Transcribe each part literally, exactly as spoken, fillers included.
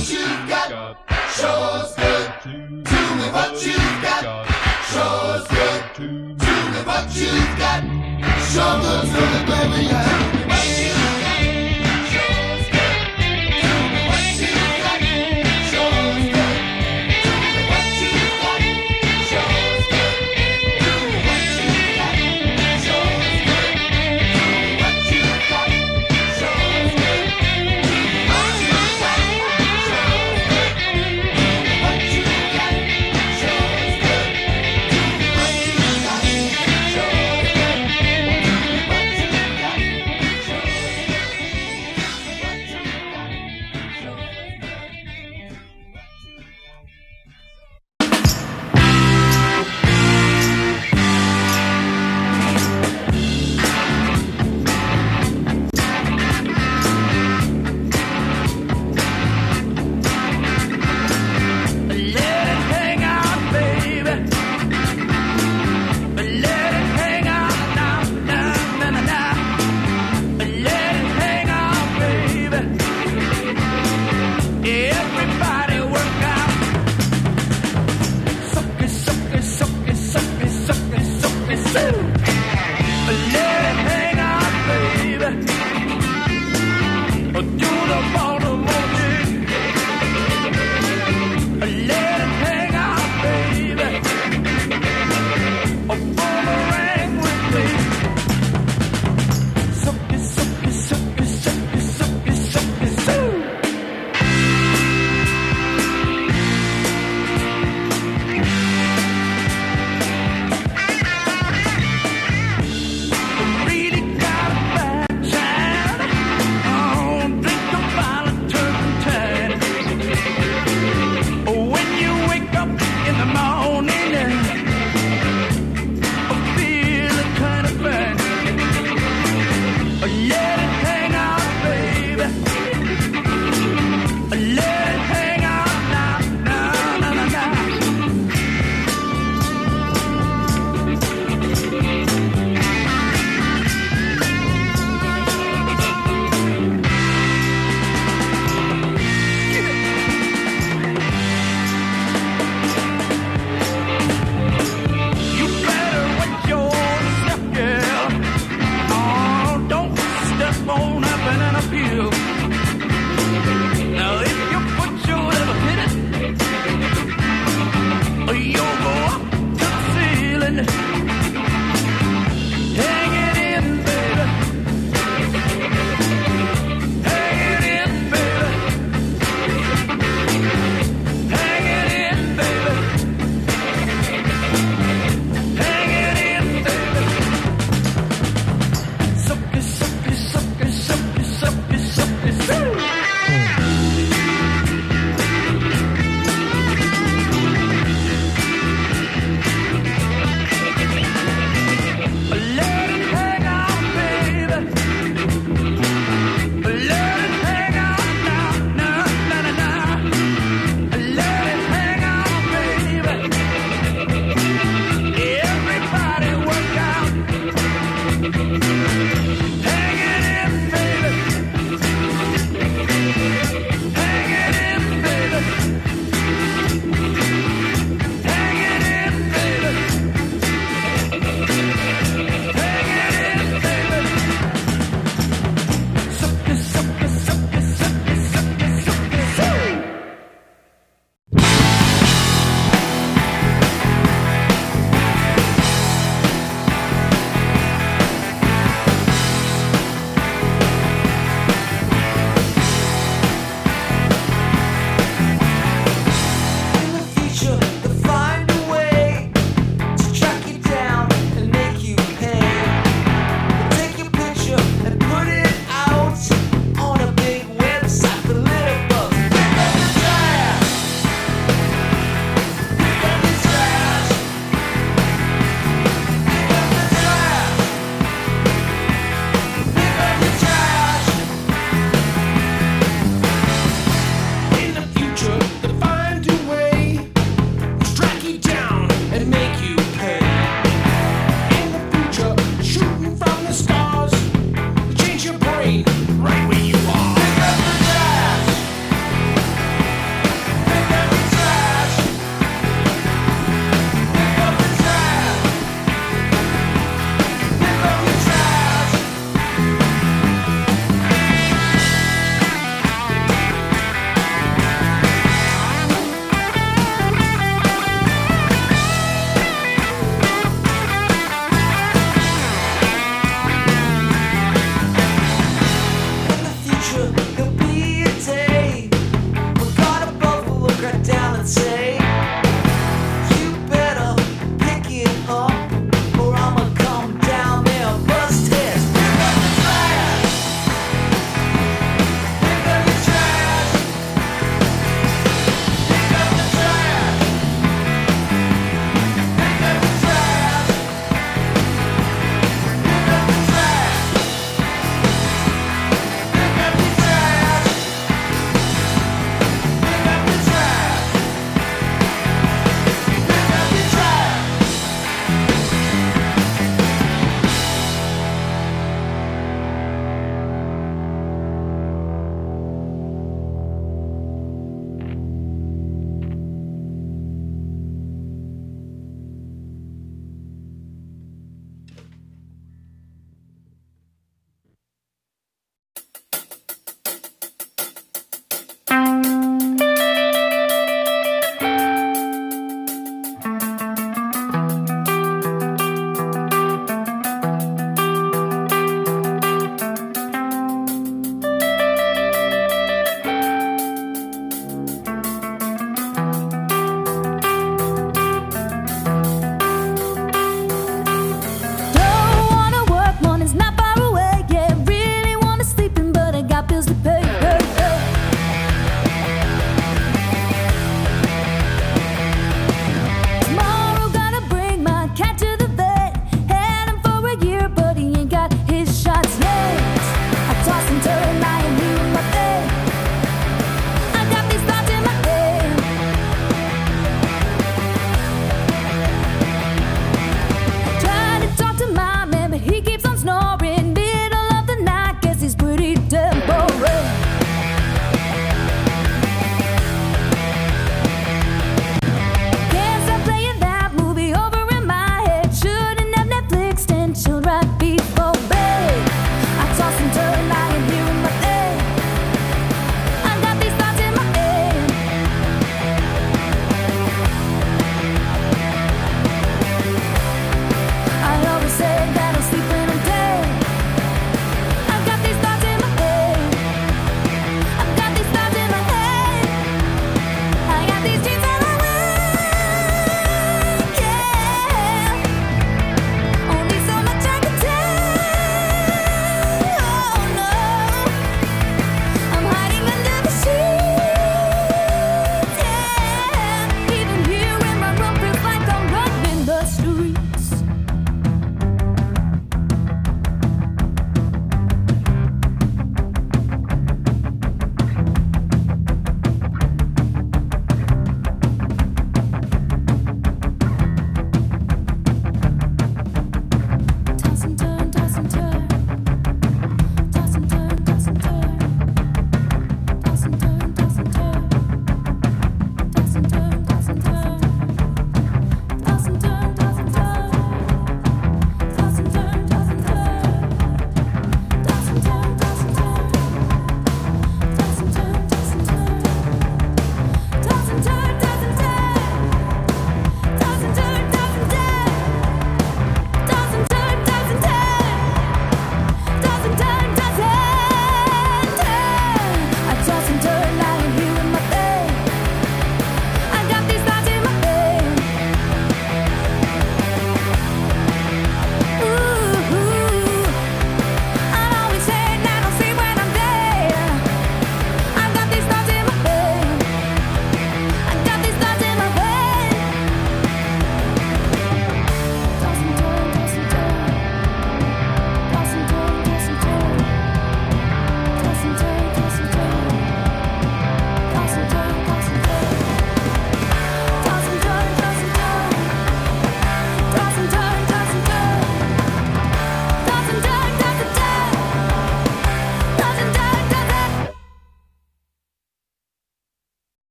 what you got. Shows good. Tell me what you got. Shows good. Tell me what you got. Show good, show good, baby, yeah.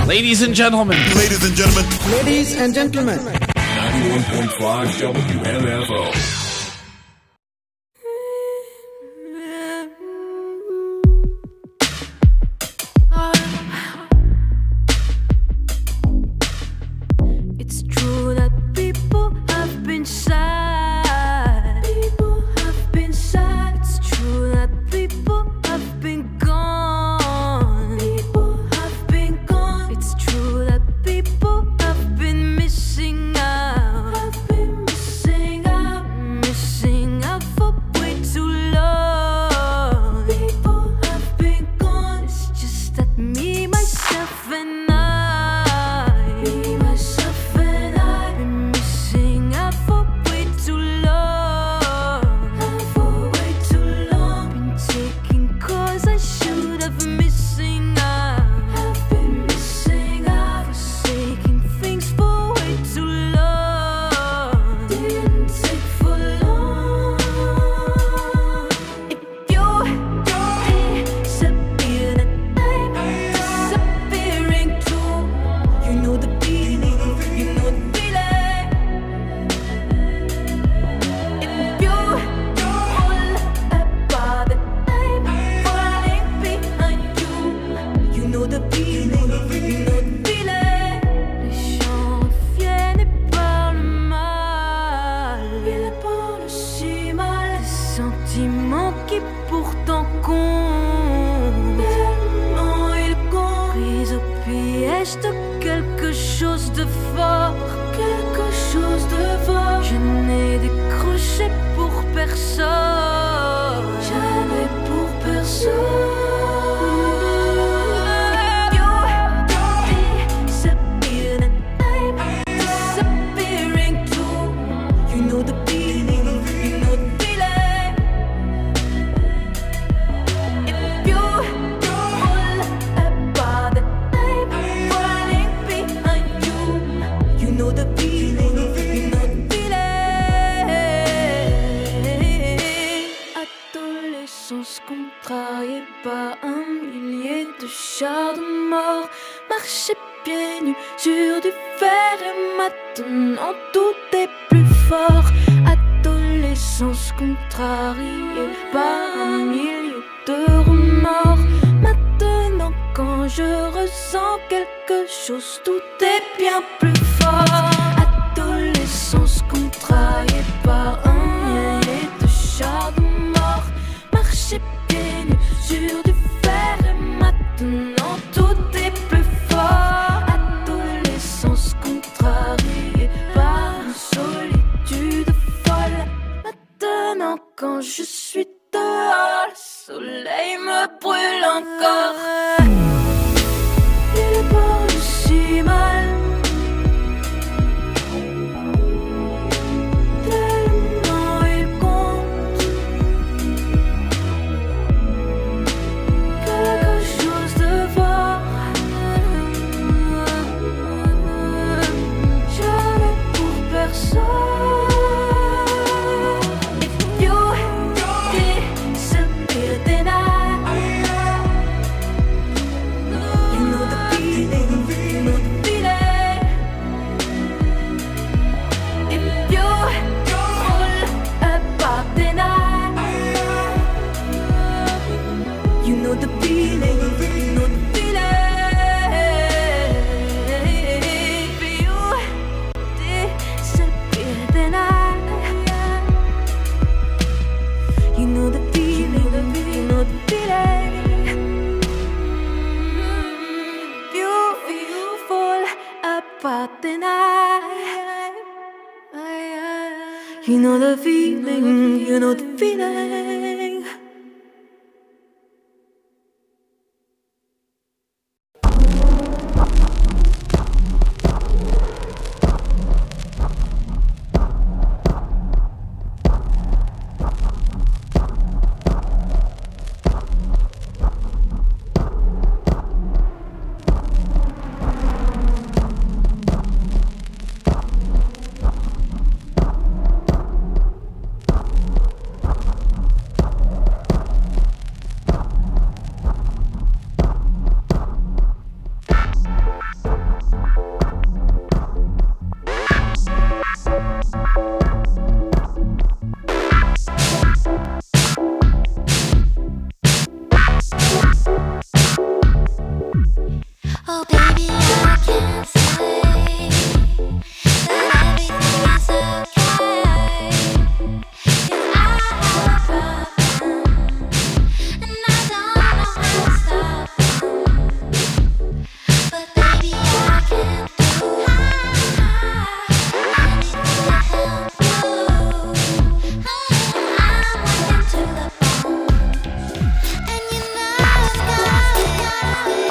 Ladies and gentlemen. Ladies and gentlemen. Ladies and gentlemen. ninety-one point five W M F O. It's true that people have been sad. People have been sad. It's true that people have been gone. People have been gone. It's true that people have been missing out. Have been missing out. Missing out for way too long. People have been gone. It's just that me, myself, and I. Me, myself, and I. Been missing out for way too long. For way too long. Been taking cause I should have missing out. Have been missing out. Forsaking things for way too long. Didn't take for long. If you disappear, then I'm disappearing too. You know the feeling, you know the feeling. If you fall apart, then I'm falling behind you. You know the feeling, you know the feeling. Les gens reviennent et parlent mal. Ils parlent si mal. Des sentiments qui pourtant comptent. Tellement ils comptent. Pris au piège de quelque chose de fort. Quelque chose de fort. Je n'ai décroché pour personne. Jamais pour personne. You disappear, then I'm disappearing too. You know the feeling, you know the feeling. If you fall apart, then I'm falling behind you. You know the feeling, you know the feeling. Adolescence contrariée par un millier de chars de mort. Marcher pieds nus sur du fer et maintenant tout est plus fort. Adolescence contrariée par un millier de remords. Maintenant quand je ressens quelque chose, tout est bien plus fort. Adolescence contrariée par un millier de chars de mort. Marcher pieds nus sur du fer et maintenant tout est plus fort. Adolescence contrariée par une solitude folle. Maintenant quand je suis dehors, le soleil me brûle encore. Il parle si mal. Tellement il compte. Quelque chose de fort. Jamais pour personne. If you disappear, then I. You know the feeling, you know the feeling. If you fall apart, then I. You know the feeling, you know the feeling. If you disappear, then I. You know the feeling, you know the feeling. If you, you fall apart, then I. You know the feeling, you know the feeling. Oh baby, I can't say that everything is okay, 'cause I have a problem, and I don't know how to stop them. But baby, I can't do anything to help you. I'm working to the bone, and you know it's gotta be, gotta be,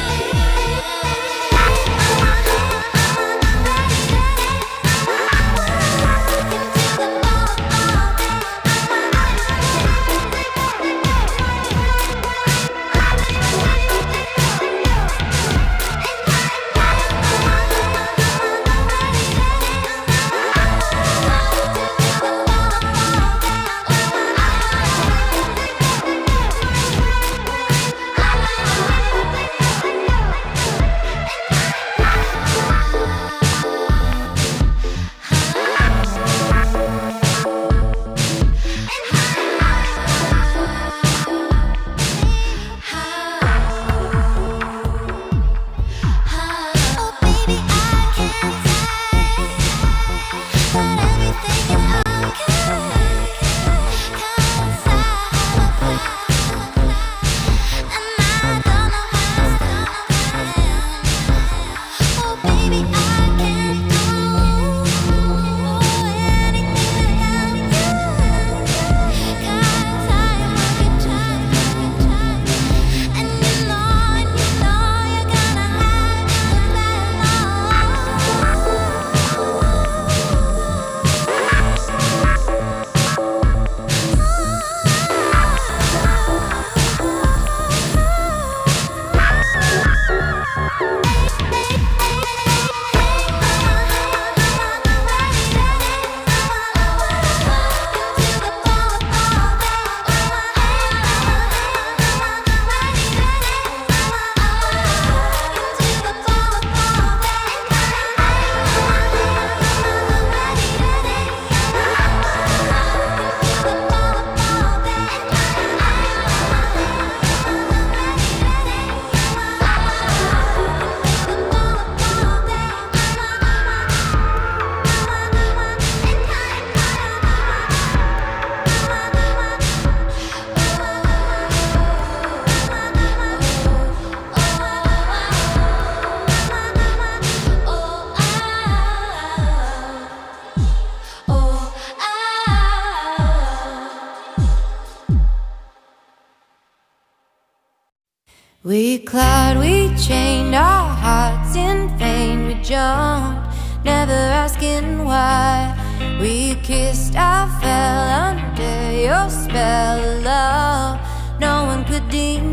we clawed, we chained our hearts in vain. We jumped, never asking why. We kissed, I fell under your spell of love. No one could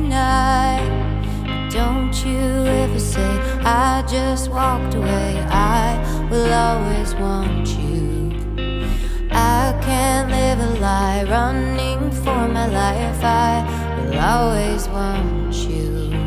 deny. Don't you ever say I just walked away. I will always want you. I can't live a lie, running for my life. I will always want you.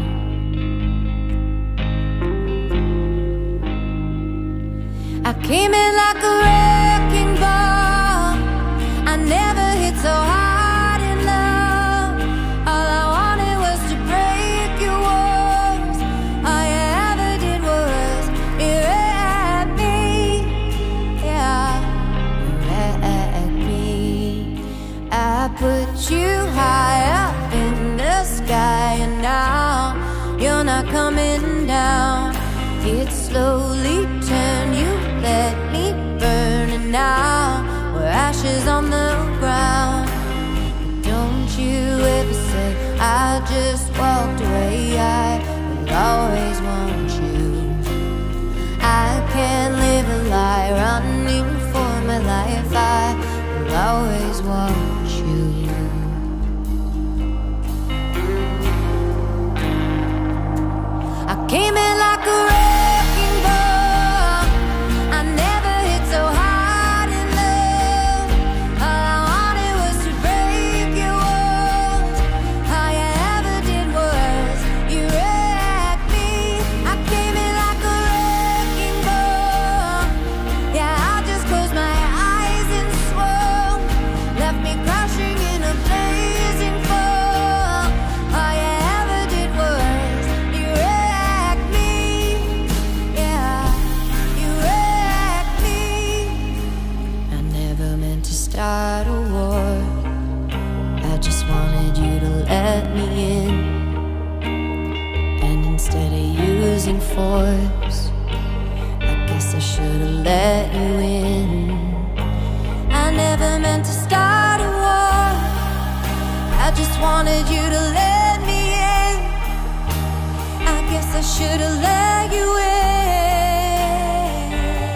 I came in like a wrecking ball. I never hit so hard in love. All I wanted was to break your walls. All you ever did was wreck me. Yeah, wreck me. I put you high up in the sky, and now you're not coming down. It slowly turned, you let me burn, and now we're ashes on the ground. Don't you ever say I just walked away. I will always want you. I can't live a lie, running for my life. I will always want you. I came in like a wrecking ball. I never hit so hard in love. All I wanted was to break your walls. All you ever did was force. I guess I should've let you in. I never meant to start a war. I just wanted you to let me in. I guess I should've let you in.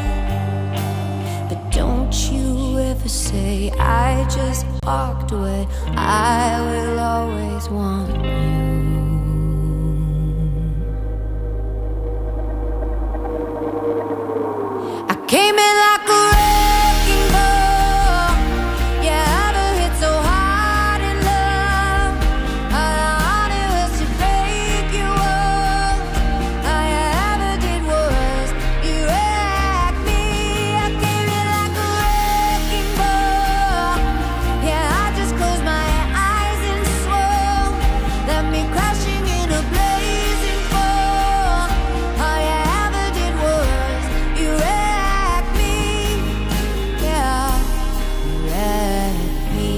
But don't you ever say I just walked away. I will always want you. I came in like a wrecking ball. Yeah, I've been hit so hard in love. All I wanted was to break you off. All you ever did was you wreck me. I came in like a wrecking ball. Yeah, I just closed my eyes and swore. Left me crashing in a blazing fall. All you ever did was you wreck me. Yeah, you wreck me.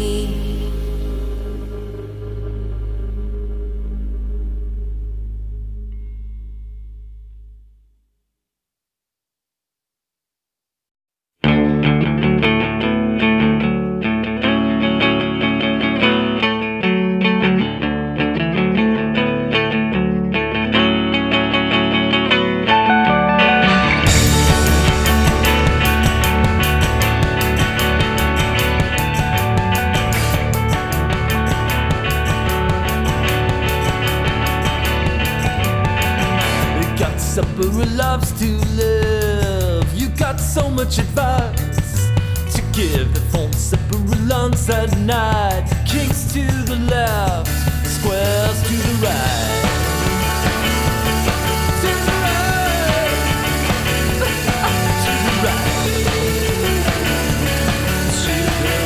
You got supper loves to live. You got so much advice to give. The phone supper lunch at night. Kings to the left, squares to the right. To the right. To the right. To the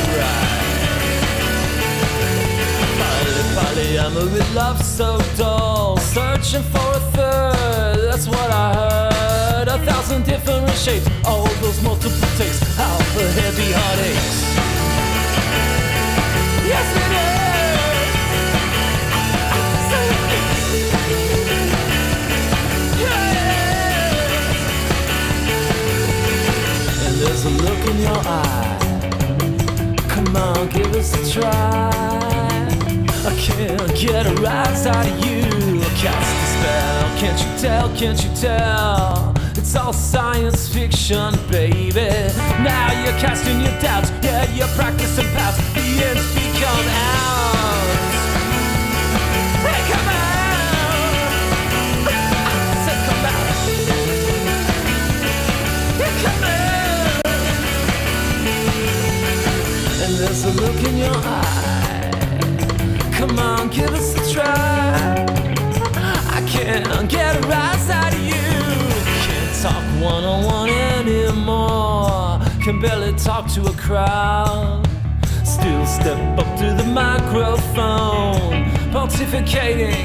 right. Polly, Polly, I'm a with love so dull. Searching for a third, that's what I heard. A thousand different shapes, all those multiple takes. How the heavy heartaches. Yes, it is. So it is. Yeah. And there's a look in your eye. Come on, give us a try. I can't get a rise out of you. Cast a spell, can't you tell, can't you tell? It's all science fiction, baby. Now you're casting your doubts, yeah, you're practicing paths. The ends become ours. Hey, come out! I said come out. Hey, come out! And there's a look in your eye. Come on, give us a try. I can't get a rise out of you. Can't talk one-on-one anymore. Can barely talk to a crowd. Still step up to the microphone, pontificating.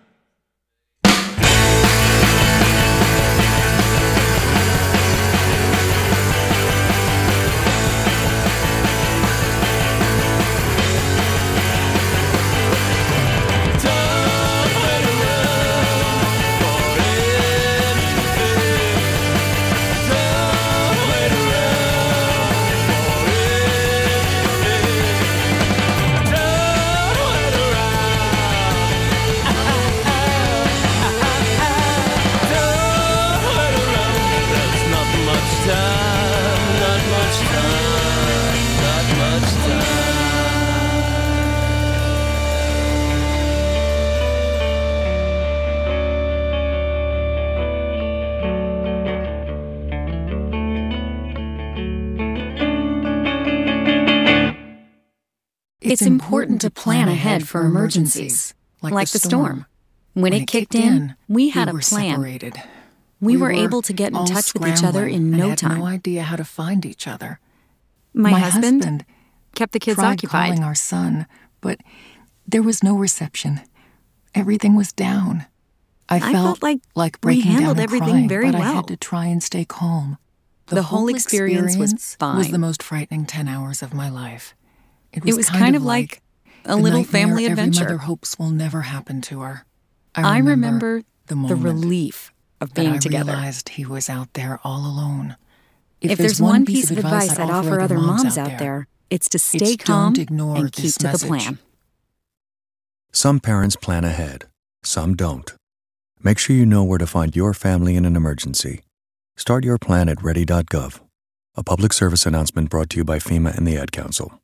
It's important to plan ahead for emergencies, like the storm. When it kicked in, we had a plan. Separated. We were able to get in all touch with each other in scrambling and no had time. no idea how to find each other. My husband kept the kids tried occupied. calling our son, but there was no reception. Everything was down. I I felt, felt like we breaking handled down and everything crying, very but I well. had to try and stay calm. The whole experience was fine. was the most frightening ten hours of my life. It It was kind of like a the little nightmare family every adventure. mother hopes will never happen to her. I remember the the moment. relief of But being I together. realized he was out there all alone. If, there's, one piece of advice I'd offer other moms out there, it's to stay it's calm don't ignore and keep this to the message. plan. Some parents plan ahead, some don't. Make sure you know where to find your family in an emergency. Start your plan at ready dot gov. A public service announcement brought to you by FEMA and the Ad Council.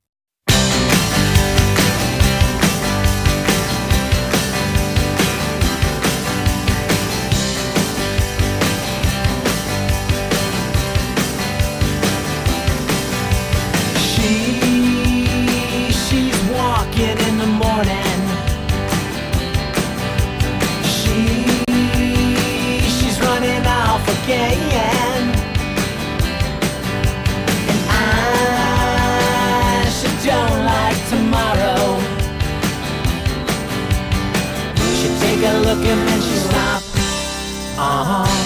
She, she's walking in the morning. She, she's running off again. And I, she don't like tomorrow. She take a look and then she stop. Uh-huh.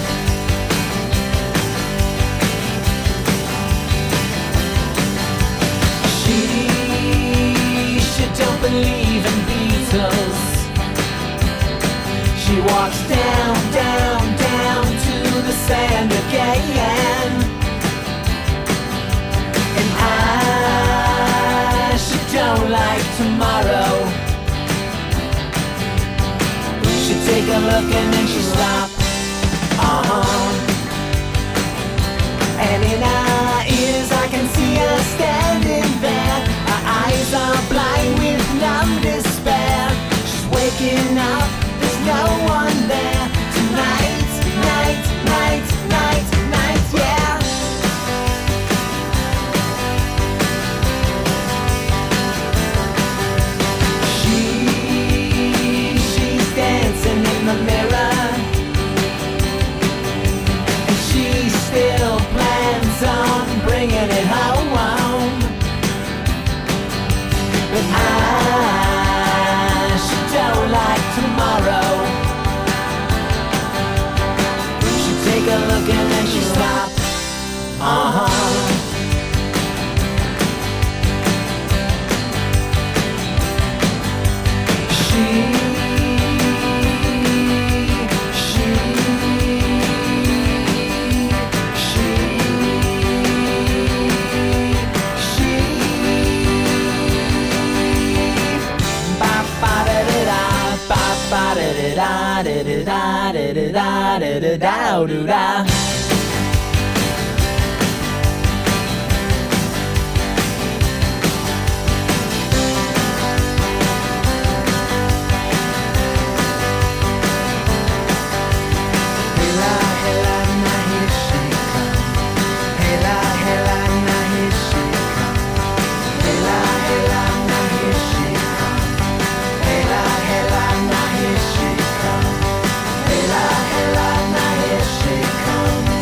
Don't believe in Beatles. She walks down, down, down to the sand again. And I, she don't like tomorrow. She take a look and then she stop. Uh-huh. And in her ears I can see her standing there. Her eyes are blind with numb despair. She's waking up, there's no one there. Tonight, night, night, night, night, yeah. She, she's dancing in the mirror. And she still plans on bringing it home. But I, she don't like tomorrow. She take a look and then she stop. Uh-huh. She, she, she, she. Ba ba da da da, ba ba da da da da da da da da da da da da. Hela hela na here she come. Hela hela na here she come. Hela hela na here she come. Hela hela na here she come. Hela hela na here she come.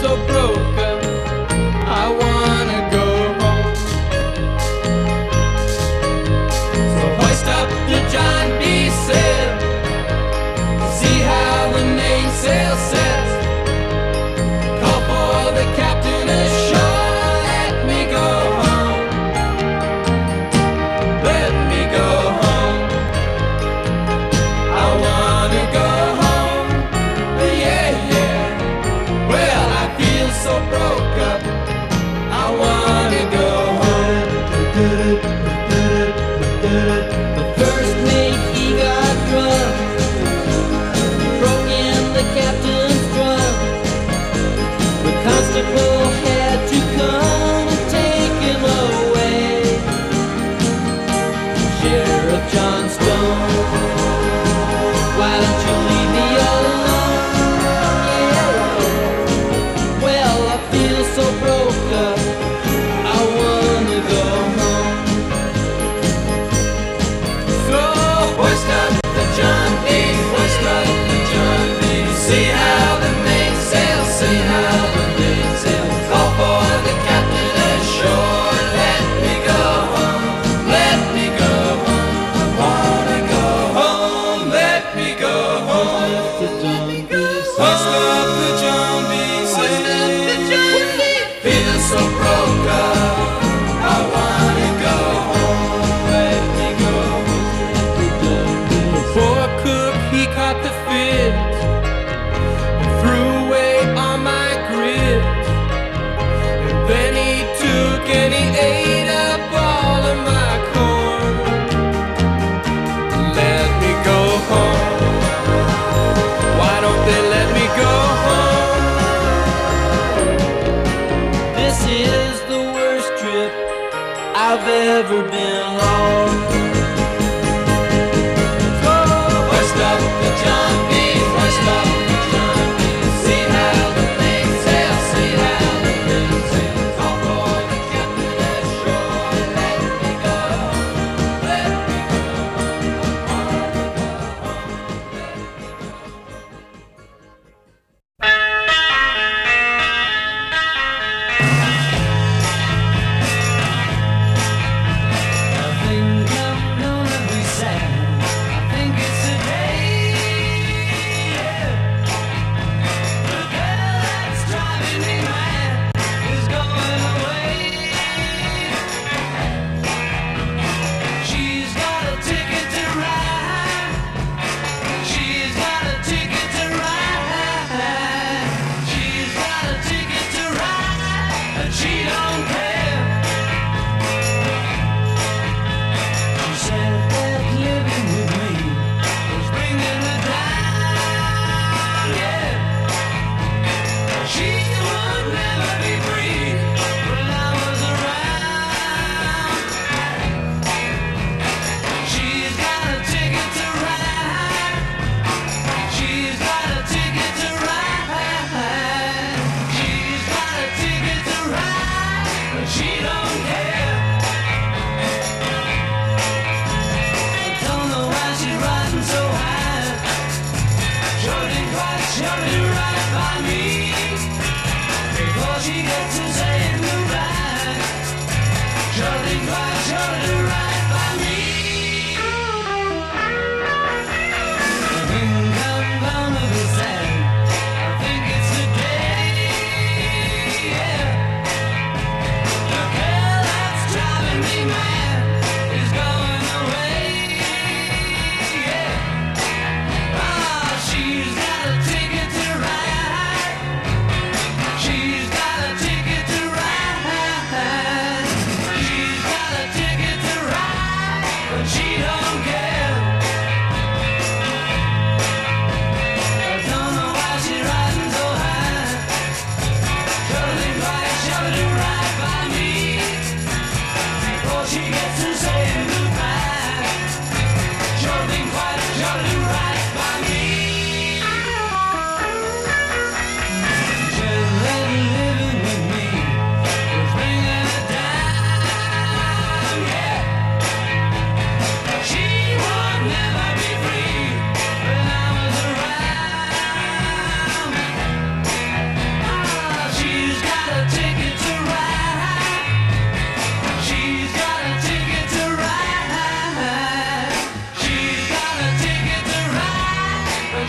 so broken, I wanna go home. So hoist up the John B. sail, see how the mainsail sets. Call for the captain ashore, let me go home. Let me go home. I wanna go home. Yeah, yeah. Well, I feel so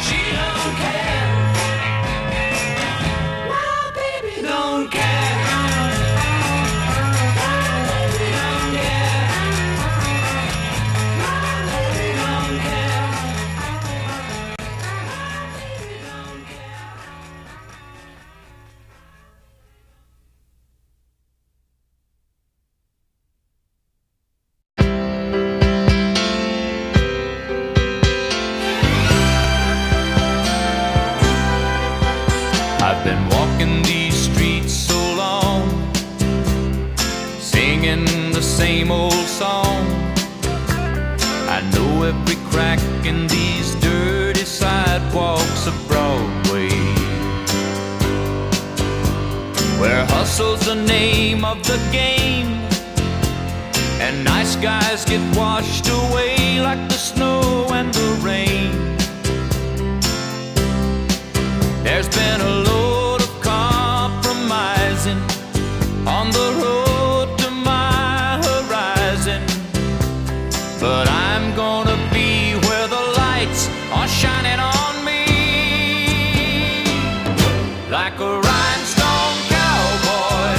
She don't care. My baby don't care. My baby don't care. My baby don't care. My baby don't care. I've been walking these streets so long, singing the same old song. I know every crack in these dirty sidewalks of Broadway, where hustle's the name of the game, and nice guys get washed away like the snow and the rain. There's been a load of compromising on the road to my horizon, but I'm gonna be where the lights are shining on me, like a rhinestone cowboy,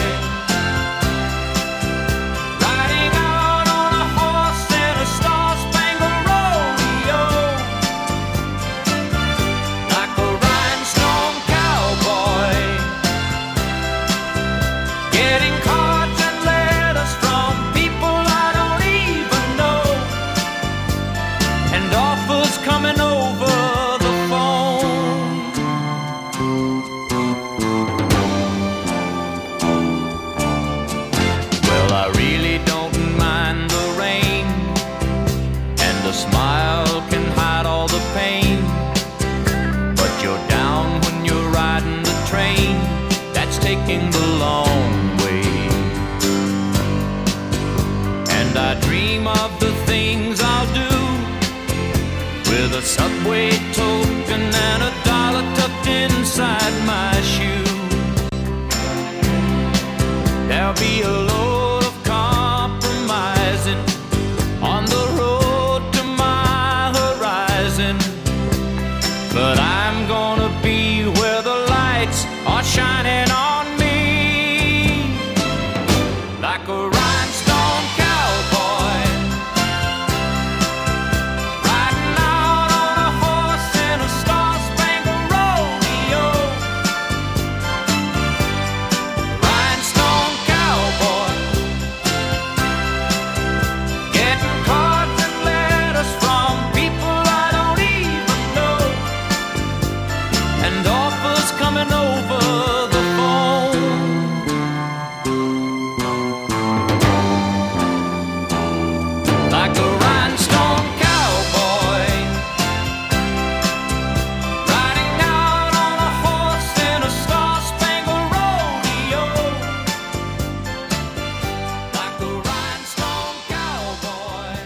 riding out on a horse in a star-spangled rodeo, like a rhinestone cowboy, getting cards and letters from people I don't even know, and offers coming over the phone. Well, I really don't mind the rain, and a smile can hide all the pain, but you're down when you're riding the train that's taking the long way. And I dream of the things I'll do with a subway token and a dollar tucked inside my shoe. There'll be a load of compromising on the road to my horizon, but I'm gonna be where the lights are shining on me, like a rhinestone cowboy, riding out on a horse in a star-spangled rodeo, rhinestone cowboy, getting cards and letters from people I don't even know, and offers coming over the phone. Like a rhinestone cowboy, riding out on a horse in a star-spangled rodeo, like a rhinestone cowboy,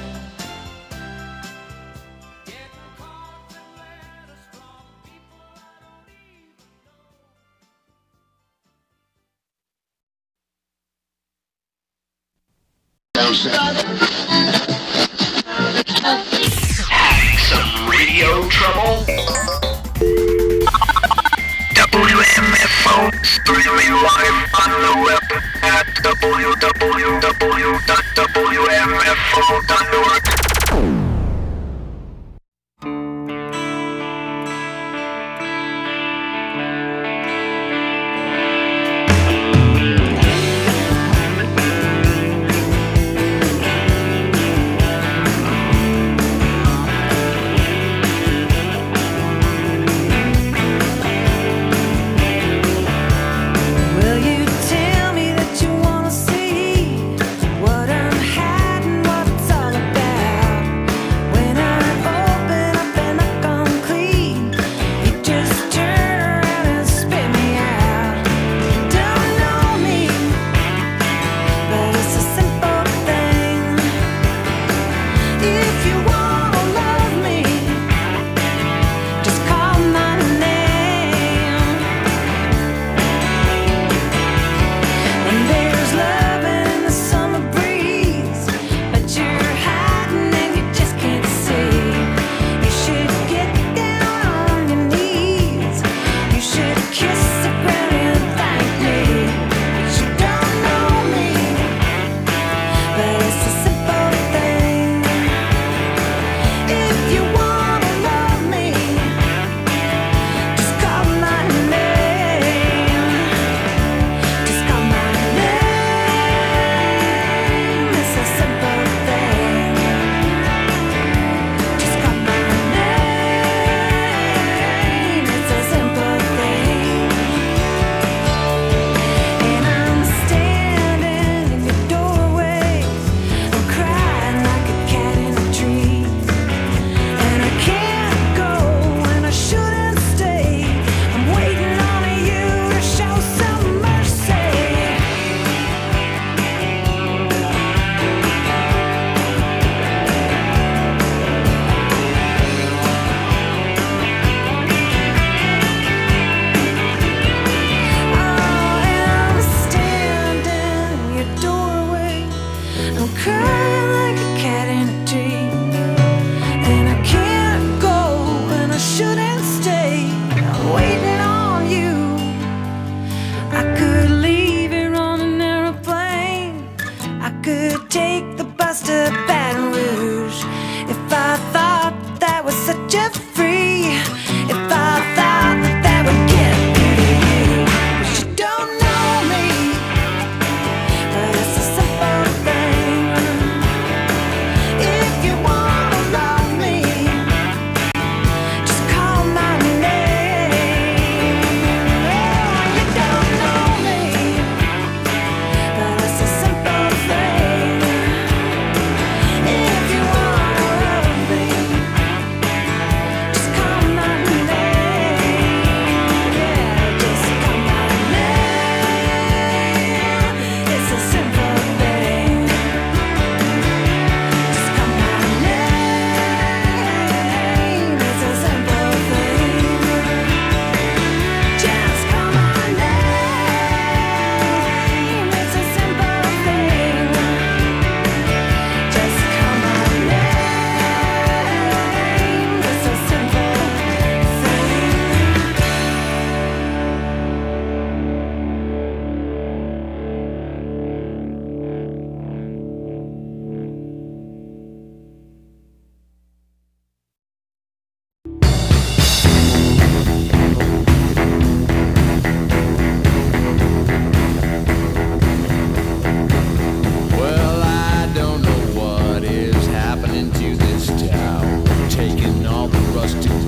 getting cards and letters from people I don't even Having some radio trouble? W M F O streaming live on the web at w w w dot w m f o dot org.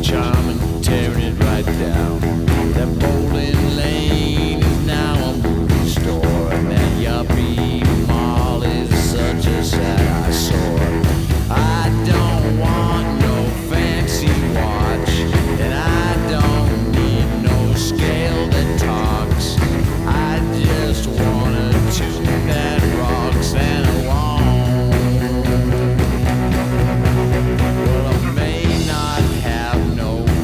charm and tearing it right down. That bowling lane is now a movie store, and that yuppie mall is such a sad eyesore. I don't want no fancy watch, and I don't need no scale that talks. I just want a tune that rocks and a won't. Well, I may not have no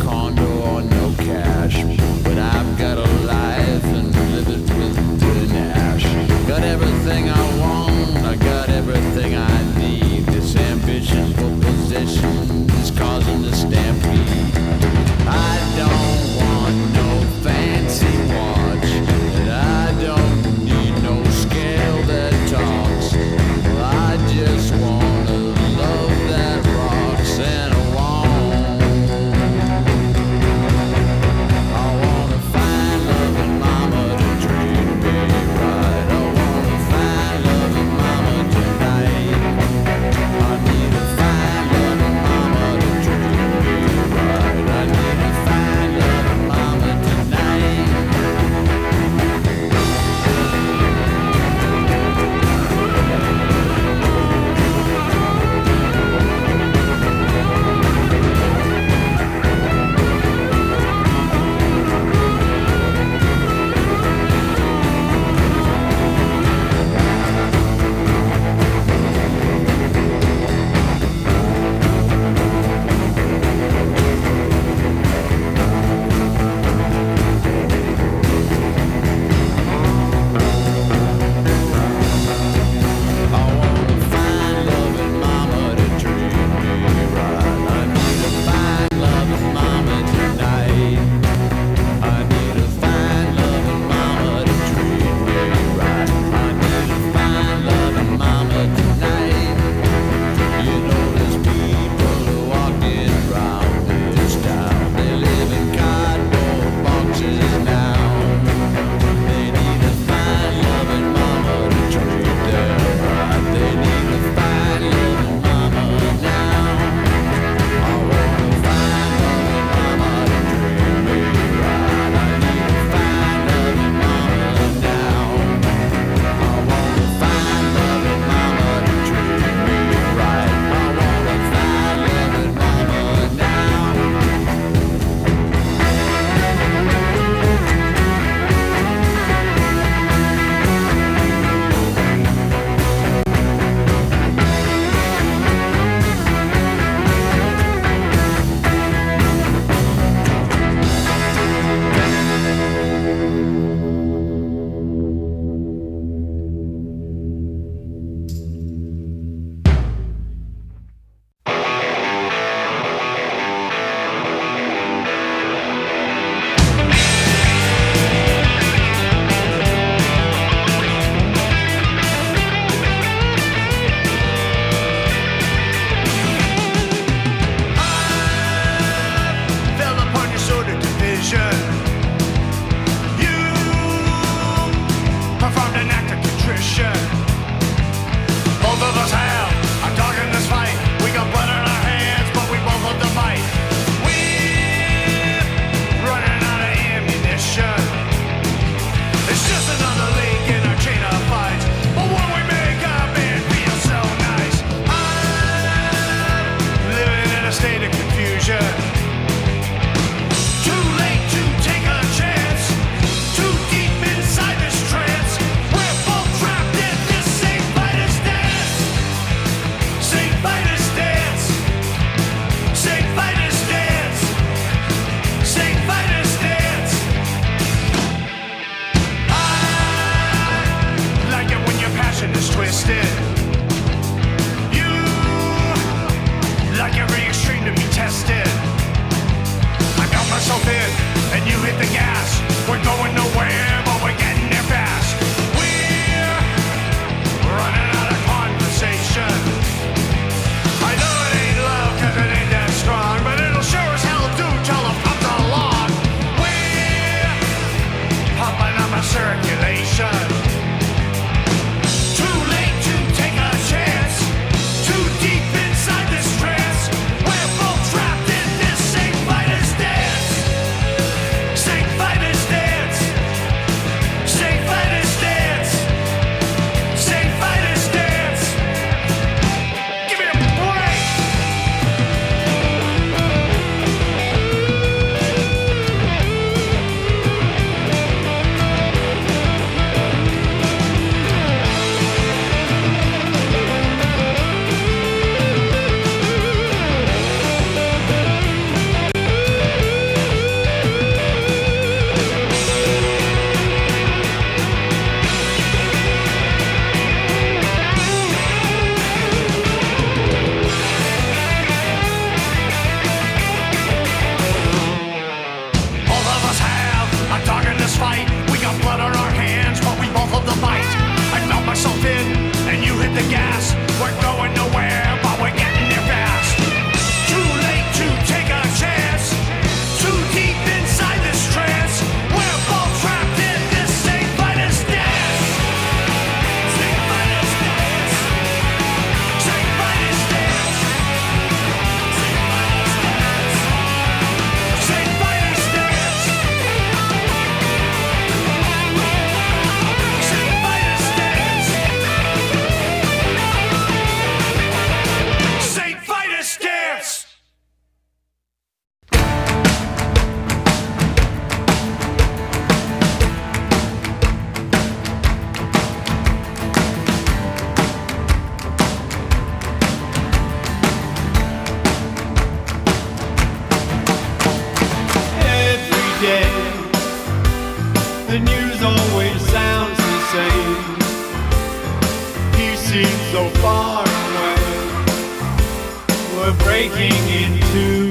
so far away. We're breaking in two.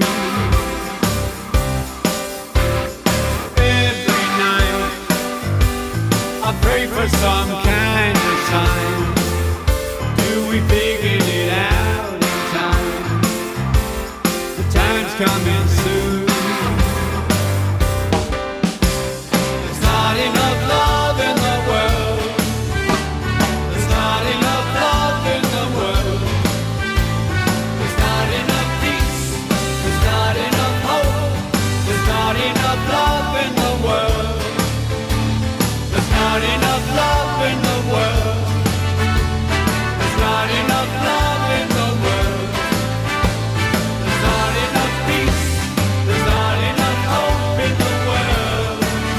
Every night I pray for some kind of sign. Do we figure it out in time? The time's coming soon. There's not enough love in the world. There's not enough love in the world. There's not enough peace. There's not enough hope. There's not enough love in the world. There's not enough love in the world. There's not enough love in the world. There's not enough peace. There's not enough hope in the world.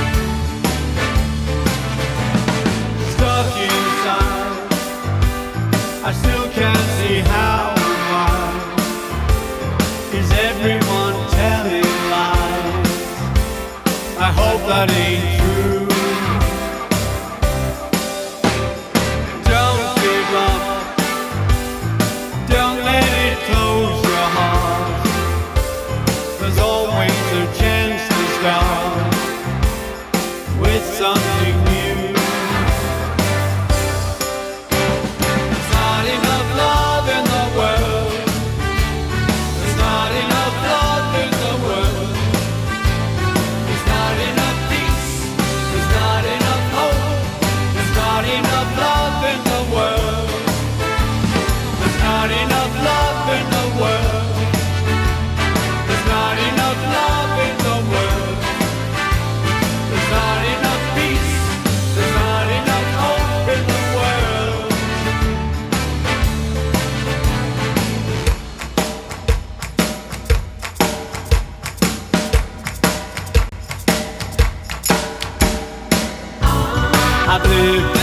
Stuck inside, I still can't see how and why. Is everyone telling lies? I hope that ain't true. Don't give up. Don't let it close your heart. There's always a chance to start with something new. There's not enough love in the world. There's not enough love in the world. There's not enough peace. There's not enough hope. There's not enough love in the world. There's not enough love in the world. There's not enough love in the world. There's not enough peace. There's not enough hope in the world. I've lived